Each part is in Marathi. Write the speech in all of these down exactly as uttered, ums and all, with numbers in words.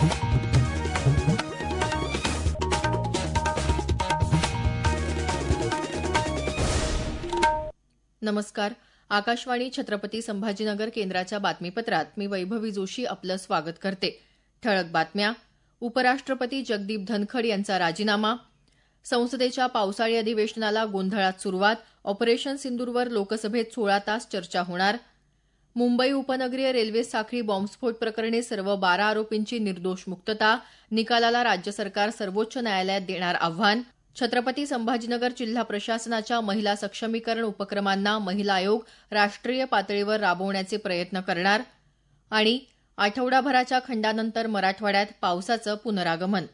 नमस्कार. आकाशवाणी छत्रपती संभाजीनगर केंद्राच्या बातमीपत्रात मी वैभवी जोशी आपलं स्वागत करते. ठळक बातम्या. उपराष्ट्रपती जगदीप धनखड यांचा राजीनामा. संसदेच्या पावसाळी अधिवेशनाला गोंधळात सुरुवात. ऑपरेशन सिंदूरवर लोकसभेत सोळा तास चर्चा होणार. मुंबई उपनगरीय रेल्वे साखळी बॉम्बस्फोट प्रकरणी सर्व बारा आरोपींची निर्दोष मुक्तता. निकालाला राज्य सरकार सर्वोच्च न्यायालयात देणार आव्हान. छत्रपती संभाजीनगर जिल्हा प्रशासनाच्या महिला सक्षमीकरण उपक्रमांना महिला आयोग राष्ट्रीय पातळीवर राबवण्याचे प्रयत्न करणार. आणि आठवडाभराच्या खंडानंतर मराठवाड्यात पावसाचं पुनरागमन.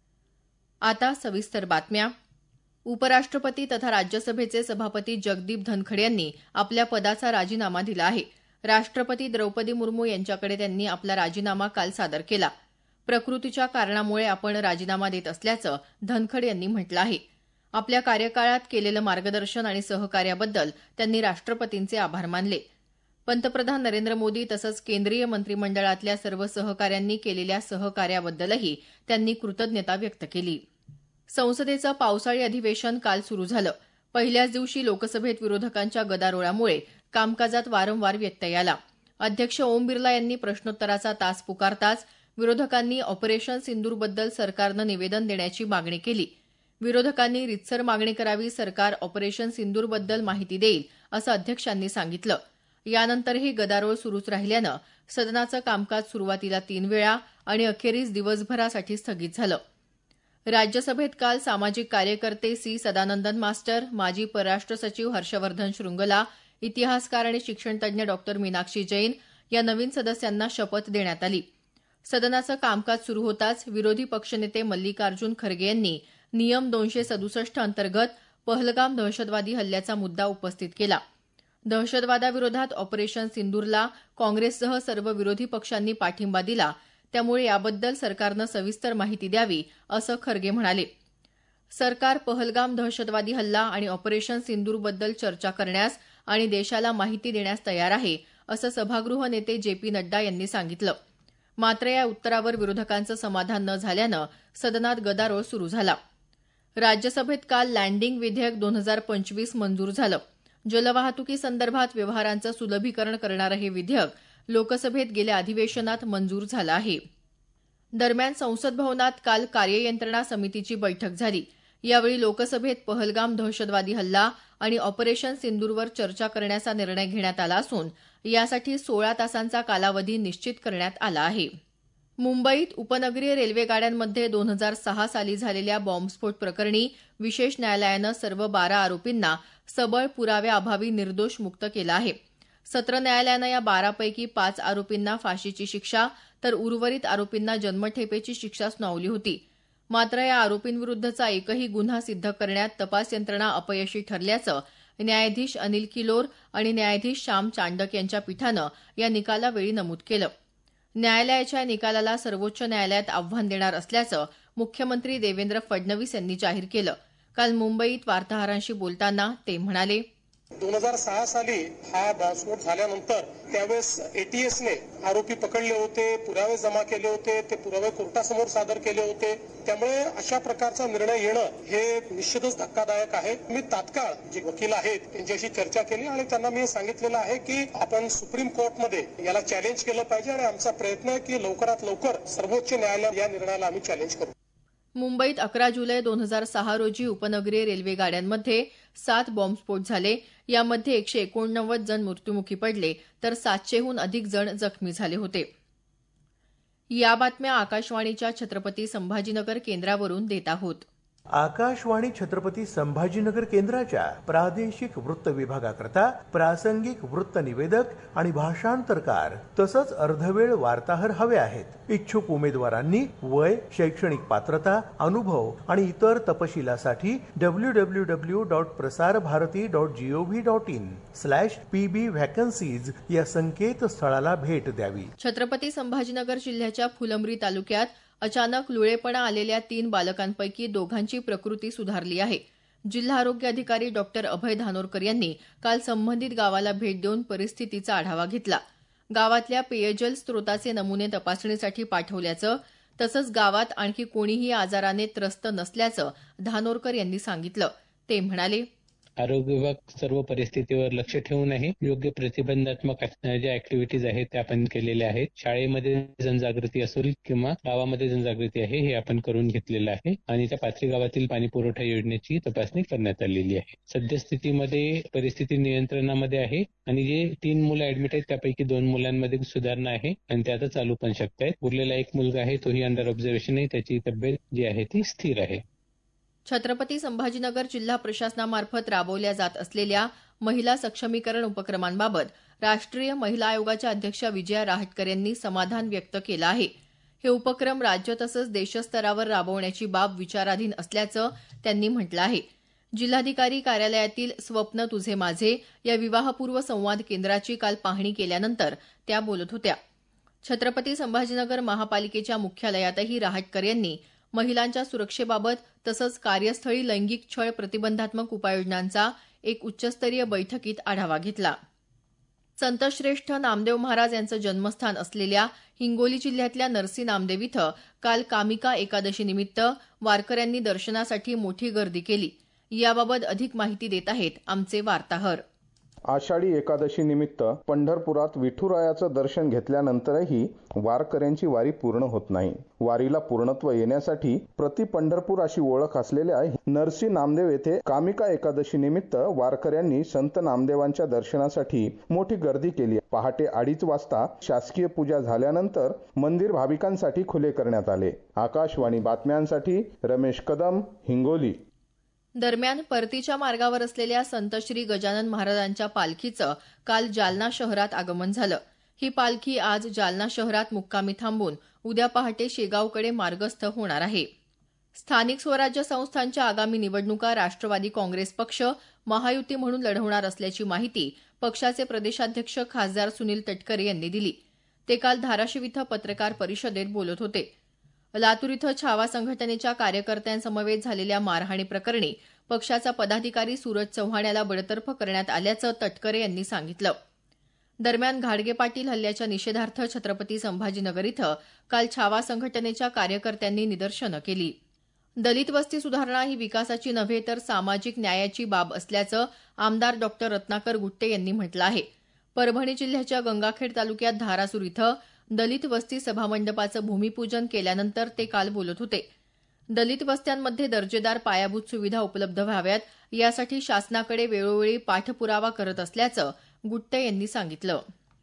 आता सविस्तर बातम्या. उपराष्ट्रपती तथा राज्यसभेचे सभापती जगदीप धनखड यांनी आपल्या पदाचा राजीनामा दिला आहे. राष्ट्रपती द्रौपदी मुर्मू यांच्याकडे त्यांनी आपला राजीनामा काल सादर केला. प्रकृतीच्या कारणामुळे आपण राजीनामा देत असल्याचं धनखड यांनी म्हटलं आहे. आपल्या कार्यकाळात केलेलं मार्गदर्शन आणि सहकार्याबद्दल त्यांनी राष्ट्रपतींचे आभार मानले. पंतप्रधान नरेंद्र मोदी तसंच केंद्रीय मंत्रिमंडळातल्या सर्व सहकाऱ्यांनी केलेल्या सहकार्याबद्दलही त्यांनी कृतज्ञता व्यक्त केली. संसदेचं पावसाळी अधिवेशन काल सुरू झालं. पहिल्याच दिवशी लोकसभेत विरोधकांच्या गदारोळामुळे कामकाजात वारंवार व्यत्यय आला. अध्यक्ष ओम बिर्ला यांनी प्रश्नोत्तराचा तास पुकारताच विरोधकांनी ऑपरेशन सिंदूरबद्दल सरकारनं निवेदन देण्याची मागणी केली. विरोधकांनी रितसर मागणी करावी, सरकार ऑपरेशन सिंदूरबद्दल माहिती देईल असं अध्यक्षांनी सांगितलं. यानंतरही गदारोळ सुरूच राहिल्यानं सदनाचं कामकाज सुरुवातीला तीन वेळा आणि अखेरीस दिवसभरासाठी स्थगित झालं. राज्यसभेत काल सामाजिक कार्यकर्ते सी सदानंदन मास्टर, माजी परराष्ट्र सचिव हर्षवर्धन श्रृंगला, इतिहासकार आणि शिक्षणतज्ज्ञ डॉक्टर मीनाक्षी जैन या नवीन सदस्यांना शपथ देण्यात आली. सदनाचं कामकाज सुरू होताच विरोधी पक्षनेते मल्लिकार्जुन खरगे यांनी नियम दोनशे सदुसष्ट अंतर्गत पहलगाम दहशतवादी हल्ल्याचा मुद्दा उपस्थित केला. दहशतवादाविरोधात ऑपरेशन सिंदूरला काँग्रेससह सर्व विरोधी पक्षांनी पाठिंबा दिला, त्यामुळे याबद्दल सरकारनं सविस्तर माहिती द्यावी असं खरगे म्हणाले. सरकार पहलगाम दहशतवादी हल्ला आणि ऑपरेशन सिंदूरबद्दल चर्चा करण्यास आणि देशाला माहिती देण्यास तयार आहे असं सभागृह नेते जे पी नड्डा यांनी सांगितलं. मात्र या उत्तरावर विरोधकांचं समाधान न झाल्यानं सदनात गदारोळ सुरू झाला. राज्यसभेत काल लँडिंग विधेयक दोन हजार पंचवीस मंजूर झालं. जलवाहतुकीसंदर्भात व्यवहारांचं सुलभीकरण करणारं हे विधेयक लोकसभेत गेल्या अधिवेशनात मंजूर झालं आहे. दरम्यान संसद भवनात काल कार्ययंत्रणा समितीची बैठक झाली. यावेळी लोकसभेत पहलगाम दहशतवादी हल्ला आणि ऑपरेशन सिंदूरवर चर्चा करण्याचा निर्णय घेण्यात आला असून यासाठी सोळा तासांचा कालावधी निश्चित करण्यात आला आहे. मुंबईत उपनगरीय रेल्वे गाड्यांमध्ये दोन हजार सहा साली झालेल्या बॉम्बस्फोट प्रकरणी विशेष न्यायालयानं सर्व बारा आरोपींना सबळ पुराव्याअभावी निर्दोष मुक्त केलं आहे. सत्र न्यायालयानं या बारापैकी पाच आरोपींना फाशीची शिक्षा तर उर्वरित आरोपींना जन्मठेपेची शिक्षा सुनावली होती. मात्र या आरोपींविरुद्धचा एकही गुन्हा सिद्ध करण्यात तपास यंत्रणा अपयशी ठरल्याचं न्यायाधीश अनिल किलोर आणि न्यायाधीश श्याम चांडक यांच्या पीठानं या निकालावेळी नमूद केलं. न्यायालयाच्या या निकालाला सर्वोच्च न्यायालयात आव्हान देणार असल्याचं मुख्यमंत्री देवेंद्र फडणवीस यांनी जाहीर केलं. काल मुंबईत वार्ताहरांशी बोलताना ते म्हणाले, दोन हजार सहा साली हा बॉम्बस्फोट झाल्यानंतर त्यावेळेस एटीएसने आरोपी पकडले होते, पुरावे जमा केले होते, ते पुरावे कोर्टासमोर सादर केले होते. त्यामुळे अशा प्रकारचा निर्णय येणं हे निश्चितच धक्कादायक आहे. मी तात्काळ जे वकील आहेत त्यांच्याशी चर्चा केली आणि त्यांना मी सांगितलेलं आहे की आपण सुप्रीम कोर्टमध्ये याला चॅलेंज केलं पाहिजे आणि आमचा प्रयत्न आहे की लवकरात लवकर सर्वोच्च न्यायालय या निर्णयाला आम्ही चॅलेंज करू. मुंबईत अकरा जुलै दोन हजार सहा रोजी उपनगरीय रेल्वे गाड्यांमध्ये सात बॉम्बस्फोट झाले. यामध्ये एकशे एकोणनव्वद जण मृत्यूमुखी पडले तर सातशेहून अधिक जण जखमी झाले होते. या बातम्या आकाशवाणीच्या छत्रपती संभाजीनगर केंद्रावरून देत आहोत. आकाशवाणी छत्रपती संभाजीनगर केंद्राच्या प्रादेशिक वृत्त विभागाकरता प्रासंगिक वृत्त निवेदक आणि भाषांतरकार तसंच अर्धवेळ वार्ताहर हवे आहेत. इच्छुक उमेदवारांनी वय, शैक्षणिक पात्रता, अनुभव आणि इतर तपशिलासाठी W W W dot Prasar Bharati dot G O V dot in slash PB vacancies या संकेतस्थळाला भेट द्यावी. छत्रपती संभाजीनगर जिल्ह्याच्या फुलंब्री तालुक्यात अचानक लुळेपणा आलेल्या तीन बालकांपैकी दोघांची प्रकृती सुधारली आहे. जिल्हा आरोग्य अधिकारी डॉक्टर अभय धानोरकर यांनी काल संबंधित गावाला भेट देऊन परिस्थितीचा आढावा घेतला. गावातल्या पेयजल स्त्रोताचे नमुने तपासणीसाठी पाठवल्याचं तसंच गावात आणखी कोणीही आजाराने त्रस्त नसल्याचं धानोरकर यांनी सांगितलं. ते म्हणाले, आरोग्य विभाग सर्व परिस्थितीवर लक्ष ठेवून आहे. योग्य प्रतिबंधात्मक ज्या ऍक्टिव्हिटीज आहेत त्या आपण केलेल्या आहेत. शाळेमध्ये जनजागृती असेल किंवा गावामध्ये जनजागृती आहे हे आपण करून घेतलेलं आहे आणि त्या पाथरी गावातील पाणी पुरवठा योजनेची तपासणी करण्यात आलेली आहे. सद्यस्थितीमध्ये परिस्थिती नियंत्रणामध्ये आहे आणि जे तीन मुलं ऍडमिट आहेत त्यापैकी दोन मुलांमध्ये सुधारणा आहे आणि ते आता चालू पण शकतायत. उरलेला एक मुलगा आहे तोही अंडर ऑब्झर्वेशन आहे. त्याची तब्येत जी आहे ती स्थिर आहे. छत्रपती संभाजीनगर जिल्हा प्रशासनामार्फत राबवल्या जात असलेल्या महिला सक्षमीकरण उपक्रमांबाबत राष्ट्रीय महिला आयोगाच्या अध्यक्ष विजया रहाटकर यांनी समाधान व्यक्त केलं आहे. हे उपक्रम राज्य तसंच देशस्तरावर राबवण्याची बाब विचाराधीन असल्याचं त्यांनी म्हटलं आहे. जिल्हाधिकारी कार्यालयातील स्वप्न तुझे माझे या विवाहपूर्व संवाद केंद्राची काल पाहणी केल्यानंतर त्या बोलत होत्या. छत्रपती संभाजीनगर महापालिकेच्या मुख्यालयातही रहाटकर यांनी महिलांच्या सुरक्षेबाबत तसंच कार्यस्थळी लैंगिक छळ प्रतिबंधात्मक उपाययोजनांचा एक उच्चस्तरीय बैठकीत आढावा घेतला. संतश्रेष्ठ नामदेव महाराज यांचं जन्मस्थान असलेल्या हिंगोली जिल्ह्यातल्या नरसी नामदेव इथं काल कामिका एकादशीनिमित्त वारकऱ्यांनी दर्शनासाठी मोठी गर्दी केली. याबाबत अधिक माहिती देत आहेत आमचे वार्ताहर. आषाढी एकादशी निमित्त पंढरपुरात विठुरायाचं दर्शन घेतल्यानंतरही वारकऱ्यांची वारी पूर्ण होत नाही. वारीला पूर्णत्व येण्यासाठी प्रति पंढरपूर अशी ओळख असलेल्या नरसी नामदेव येथे कामिका एकादशी निमित्त वारकऱ्यांनी संत नामदेवांच्या दर्शनासाठी मोठी गर्दी केली. पहाटे अडीच वाजता शासकीय पूजा झाल्यानंतर मंदिर भाविकांसाठी खुले करण्यात आले. आकाशवाणी बातम्यांसाठी रमेश कदम, हिंगोली. दरम्यान परतीच्या मार्गावर असलेल्या संत श्री गजानन महाराजांच्या पालखीचं काल जालना शहरात आगमन झालं. ही पालखी आज जालना शहरात मुक्कामी थांबून उद्या पहाटे शेगावकडे मार्गस्थ होणार आहे. स्थानिक स्वराज्य संस्थांच्या आगामी निवडणुका राष्ट्रवादी काँग्रेस पक्ष महायुती म्हणून लढवणार असल्याची माहिती पक्षाचे प्रदेशाध्यक्ष खासदार सुनील तटकरे यांनी दिली. ते काल धाराशिव इथं पत्रकार परिषदेत बोलत होते. लातूर इथं छावा संघटनेच्या कार्यकर्त्यांसमवेत झालेल्या मारहाणी प्रकरणी पक्षाचा पदाधिकारी सूरज चव्हाण याला बडतर्फ करण्यात आल्याचं तटकरे यांनी सांगितलं. दरम्यान घाडगे पाटील हल्ल्याच्या निषेधार्थ छत्रपती संभाजीनगर इथं काल छावा संघटनेच्या कार्यकर्त्यांनी निदर्शनं केली. दलित वस्ती सुधारणा ही विकासाची नव्हे तर सामाजिक न्यायाची बाब असल्याचं आमदार डॉक्टर रत्नाकर गुट्टे यांनी म्हटलं आहे. परभणी जिल्ह्याच्या गंगाखेड तालुक्यात धारासूर इथं दलित वस्ती सभामंडपाचं भूमिपूजन केल्यानंतर ते काल बोलत होते. दलित वस्त्यांमध्ये दर्जेदार पायाभूत सुविधा उपलब्ध व्हाव्यात यासाठी शासनाकडे वेळोवेळी पाठपुरावा करत असल्याचं गुट्टे यांनी सांगितलं.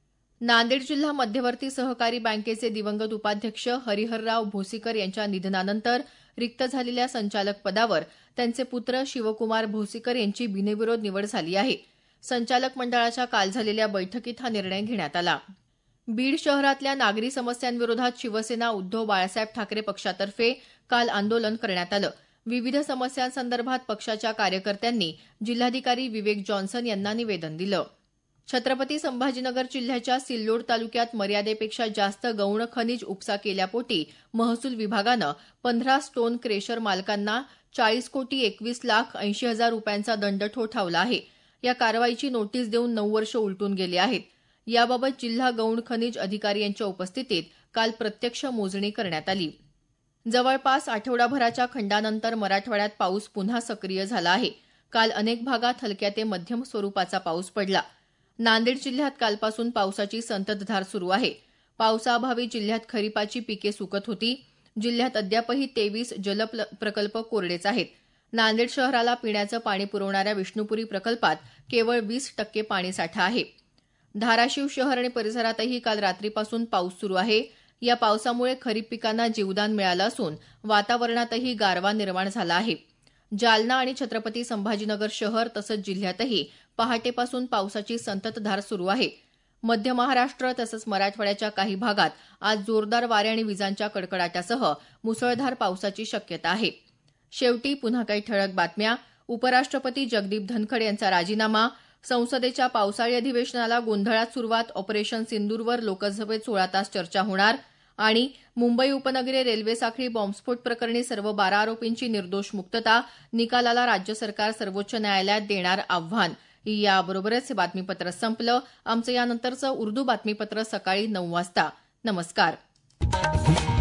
नांदेड जिल्हा मध्यवर्ती सहकारी बँकेचे दिवंगत उपाध्यक्ष हरिहरराव भोसीकर यांच्या निधनानंतर रिक्त झालेल्या संचालक पदावर त्यांचे पुत्र शिवकुमार भोसीकर यांची बिनविरोध निवड झाली आहे. संचालक मंडळाच्या काल झालेल्या बैठकीत हा निर्णय घेण्यात आला. बीड शहरातल्या नागरी समस्यांविरोधात शिवसेना उद्धव बाळासाहेब ठाकरे पक्षातर्फे काल आंदोलन करण्यात आलं. विविध समस्यांसंदर्भात पक्षाच्या कार्यकर्त्यांनी जिल्हाधिकारी विवेक जॉन्सन यांना निवेदन दिलं. छत्रपती संभाजीनगर जिल्ह्याच्या सिल्लोड तालुक्यात मर्यादेपेक्षा जास्त गौण खनिज उपसा केल्यापोटी महसूल विभागानं पंधरा स्टोन क्रेशर मालकांना चाळीस कोटी एकवीस लाख ऐंशी हजार रुपयांचा दंड ठोठावला आहे. या कारवाईची नोटीस देऊन नऊ वर्ष उलटून गेली आहेत. याबाबत जिल्हा गौण खनिज अधिकारी यांच्या उपस्थितीत काल प्रत्यक्ष मोजणी करण्यात आली. जवळपास आठवडाभराच्या खंडानंतर मराठवाड्यात पाऊस पुन्हा सक्रिय झाला आहे. काल अनेक भागात हलक्या ते मध्यम स्वरूपाचा पाऊस पडला. नांदेड जिल्ह्यात कालपासून पावसाची संततधार सुरू आहे. पावसाअभावी जिल्ह्यात खरीपाची पिके सुकत होती. जिल्ह्यात अद्यापही तेवीस जल प्रकल्प कोरडेच आहेत. नांदेड शहराला पिण्याचं पाणी पुरवणाऱ्या विष्णुपुरी प्रकल्पात केवळ वीस टक्के पाणीसाठा आहे. धाराशिव शहर आणि परिसरातही काल रात्रीपासून पाऊस सुरू आहे. या पावसामुळे खरीप पिकांना जीवदान मिळालं असून वातावरणातही गारवा निर्माण झाला आहे. जालना आणि छत्रपती संभाजीनगर शहर तसंच जिल्ह्यातही पहाटेपासून पावसाची संततधार सुरू आहे. मध्य महाराष्ट्र तसंच मराठवाड्याच्या काही भागात आज जोरदार वारे आणि विजांच्या कडकडाटासह मुसळधार पावसाची शक्यता आहे. शेवटी पुन्हा काही ठळक बातम्या. उपराष्ट्रपती जगदीप धनखड यांचा राजीनामा. संसदेच्या पावसाळी अधिवेशनाला गोंधळात सुरुवात. ऑपरेशन सिंदूरवर लोकसभेत सोळा तास चर्चा होणार. आणि मुंबई उपनगरीय रेल्वे साखळी बॉम्बस्फोट प्रकरणी सर्व बारा आरोपींची निर्दोष मुक्तता. निकालाला राज्य सरकार सर्वोच्च न्यायालयात देणार आव्हान. याबरोबरच हे बातमीपत्र संपलं. आमचं यानंतरचं उर्दू बातमीपत्र सकाळी नऊ वाजता. नमस्कार.